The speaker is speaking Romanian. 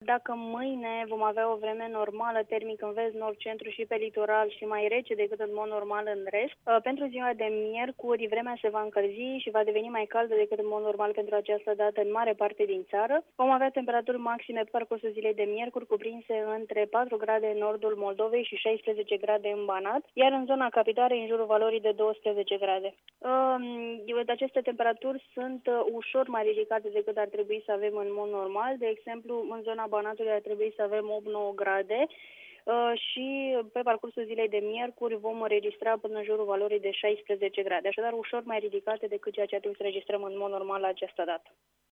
dacă mâine vom avea o vreme normală, termic în vest, nord, centru și pe litoral și mai rece decât în mod normal în rest. Pentru ziua de miercuri, vremea se va încălzi și va deveni mai caldă decât în mod normal pentru această dată în mare parte din țară. Vom avea temperaturi maxime pe parcursul zilei de miercuri, cuprinse între 4 grade în nordul Moldovei și 16 grade în Banat, iar în zona capitalei în jurul valorii de 12 grade. Aceste temperaturi sunt ușor mai ridicate decât ar trebui să avem în mod normal. De exemplu, în zona Banatului ar trebui să avem 8-9 grade și pe parcursul zilei de miercuri vom înregistra până în jurul valorii de 16 grade, așadar ușor mai ridicate decât ceea ce atunci registrăm în mod normal la această dată.